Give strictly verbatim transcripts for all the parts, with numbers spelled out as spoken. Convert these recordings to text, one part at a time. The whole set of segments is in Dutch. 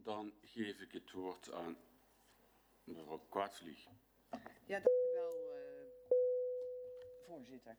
Dan geef ik het woord aan mevrouw Kwartvlieg. Ja, dank u wel, uh, voorzitter.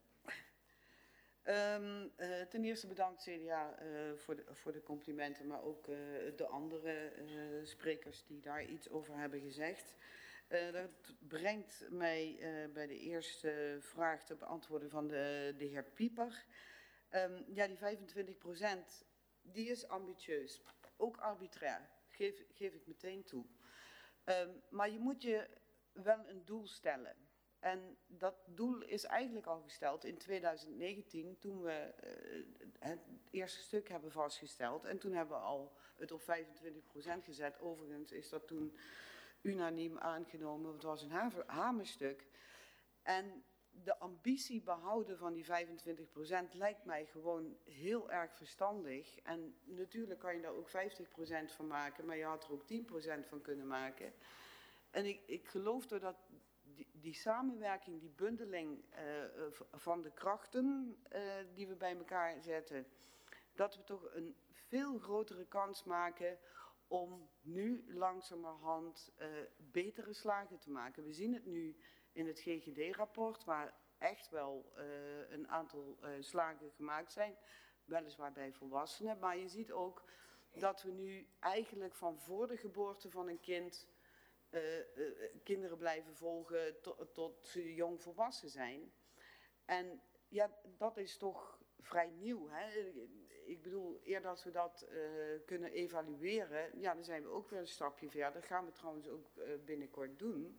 Um, uh, ten eerste bedankt C D A uh, voor, de, voor de complimenten, maar ook uh, de andere uh, sprekers die daar iets over hebben gezegd. Uh, dat brengt mij uh, bij de eerste vraag te beantwoorden van de, de heer Pieper. Um, ja, die vijfentwintig procent, die is ambitieus, ook arbitrair, geef, geef ik meteen toe. Um, maar je moet je wel een doel stellen. En dat doel is eigenlijk al gesteld in tweeduizend negentien, toen we uh, het eerste stuk hebben vastgesteld. En toen hebben we al het op vijfentwintig procent gezet. Overigens is dat toen unaniem aangenomen. Het was een hamerstuk. En de ambitie behouden van die vijfentwintig procent lijkt mij gewoon heel erg verstandig. En natuurlijk kan je daar ook vijftig procent van maken, maar je had er ook tien procent van kunnen maken. En ik, ik geloof doordat die, die samenwerking, die bundeling uh, van de krachten uh, die we bij elkaar zetten, dat we toch een veel grotere kans maken om nu langzamerhand uh, betere slagen te maken. We zien het nu in het G G D-rapport, waar echt wel uh, een aantal uh, slagen gemaakt zijn, weliswaar bij volwassenen, maar je ziet ook dat we nu eigenlijk van voor de geboorte van een kind uh, uh, kinderen blijven volgen tot, tot ze jong volwassen zijn. En ja, dat is toch vrij nieuw. Hè? Ik bedoel, eer dat we dat uh, kunnen evalueren, ja, dan zijn we ook weer een stapje verder. Dat gaan we trouwens ook uh, binnenkort doen.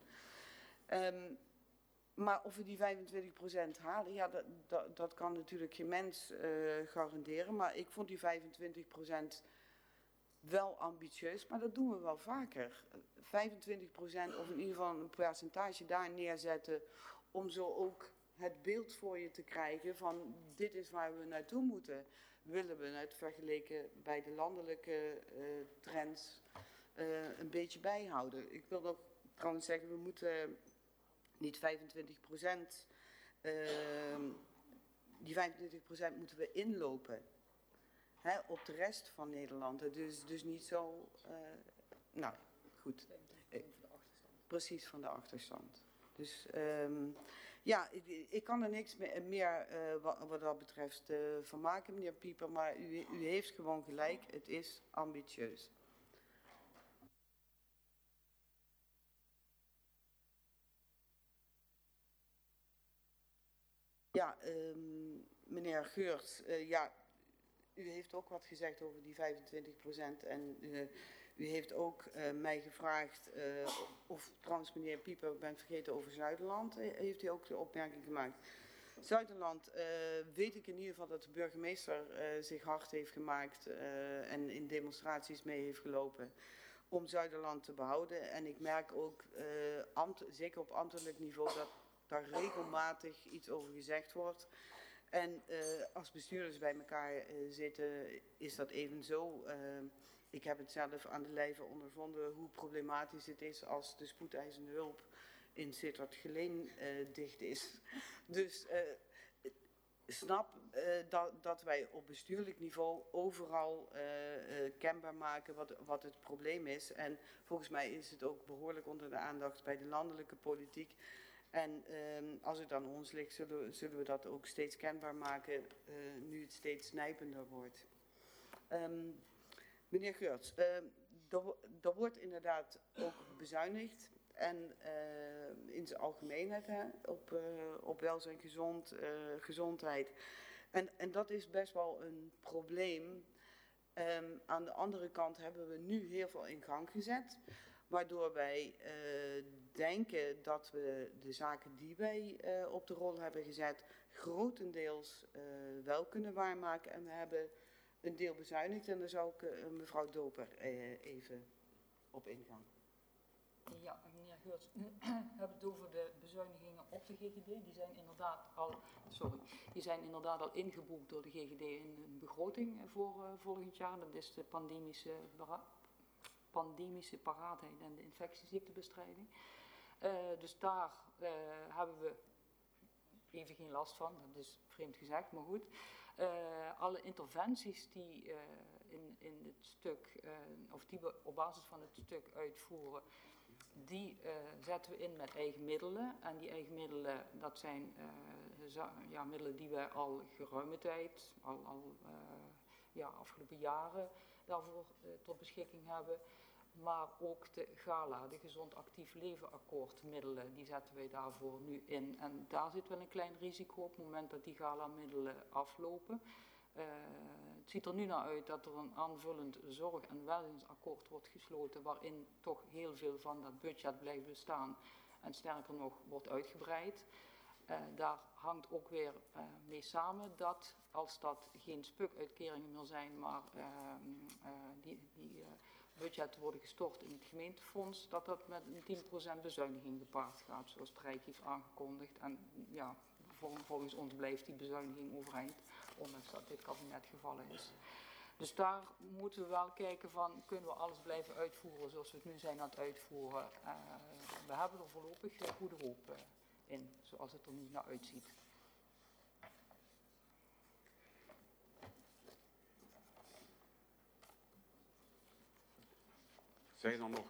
Um, maar of we die vijfentwintig procent halen, ja, dat, dat, dat kan natuurlijk geen mens uh, garanderen. Maar ik vond die vijfentwintig procent wel ambitieus, maar dat doen we wel vaker. vijfentwintig procent of in ieder geval een percentage daar neerzetten om zo ook het beeld voor je te krijgen van dit is waar we naartoe moeten. Willen we het vergeleken bij de landelijke uh, trends uh, een beetje bijhouden. Ik wil ook trouwens zeggen, we moeten niet vijfentwintig procent, uh, die vijfentwintig procent moeten we inlopen. Hè, op de rest van Nederland. Dus, dus niet zo, uh, nou goed. Uh, precies van de achterstand. Dus um, ja, ik, ik kan er niks meer, meer uh, wat, wat dat betreft uh, van maken, meneer Pieper. Maar u, u heeft gewoon gelijk, het is ambitieus. Ja, um, meneer Geurts, uh, ja, u heeft ook wat gezegd over die vijfentwintig procent en uh, u heeft ook uh, mij gevraagd, uh, of trouwens meneer Pieper, ik ben vergeten over Zuiderland, uh, heeft u ook de opmerking gemaakt. Zuiderland uh, weet ik in ieder geval dat de burgemeester uh, zich hard heeft gemaakt uh, en in demonstraties mee heeft gelopen om Zuiderland te behouden. En ik merk ook, uh, ambt, zeker op ambtelijk niveau, dat daar regelmatig iets over gezegd wordt. En uh, als bestuurders bij elkaar uh, zitten, is dat evenzo. Uh, ik heb het zelf aan de lijve ondervonden hoe problematisch het is als de spoedeisende hulp in Sittard-Geleen uh, dicht is. Dus uh, snap uh, dat, dat wij op bestuurlijk niveau overal uh, uh, kenbaar maken wat, wat het probleem is. En volgens mij is het ook behoorlijk onder de aandacht bij de landelijke politiek. En um, als het aan ons ligt, zullen, zullen we dat ook steeds kenbaar maken, uh, nu het steeds nijpender wordt. Um, meneer Geurts, uh, er wordt inderdaad ook bezuinigd. En uh, in zijn algemeenheid hè, op, uh, op welzijn, gezond, uh, gezondheid. En, en dat is best wel een probleem. Um, aan de andere kant hebben we nu heel veel in gang gezet. Waardoor wij uh, denken dat we de zaken die wij uh, op de rol hebben gezet grotendeels uh, wel kunnen waarmaken. En we hebben een deel bezuinigd en daar zou ik uh, mevrouw Doper uh, even op ingaan. Ja, meneer Geurts, we hebben het over de bezuinigingen op de G G D. Die zijn inderdaad al, sorry, die zijn inderdaad al ingeboekt door de G G D in een begroting voor uh, volgend jaar. Dat is de pandemische pandemische paraatheid en de infectieziektebestrijding. Uh, dus daar uh, hebben we even geen last van, dat is vreemd gezegd, maar goed. Uh, alle interventies die uh, in, in het stuk, uh, of die we op basis van het stuk uitvoeren, die uh, zetten we in met eigen middelen. En die eigen middelen, dat zijn uh, ja, middelen die we al geruime tijd, al, al uh, ja, afgelopen jaren daarvoor uh, tot beschikking hebben. Maar ook de GALA, de Gezond Actief Leven Akkoordmiddelen, die zetten wij daarvoor nu in. En daar zit wel een klein risico op het moment dat die GALA-middelen aflopen. Uh, het ziet er nu naar uit dat er een aanvullend zorg- en welzijnsakkoord wordt gesloten, waarin toch heel veel van dat budget blijft bestaan en sterker nog wordt uitgebreid. Uh, daar hangt ook weer uh, mee samen dat als dat geen spukuitkeringen meer zijn, maar uh, uh, die, die uh, budgetten worden gestort in het gemeentefonds, dat dat met een tien procent bezuiniging gepaard gaat, zoals het Rijk heeft aangekondigd. En ja, volgens ons blijft die bezuiniging overeind, ondanks dat dit kabinet gevallen is. Dus daar moeten we wel kijken van, kunnen we alles blijven uitvoeren zoals we het nu zijn aan het uitvoeren. Uh, we hebben er voorlopig uh, goede hoop uh, in, zoals het er nu naar uitziet. Zijn er nog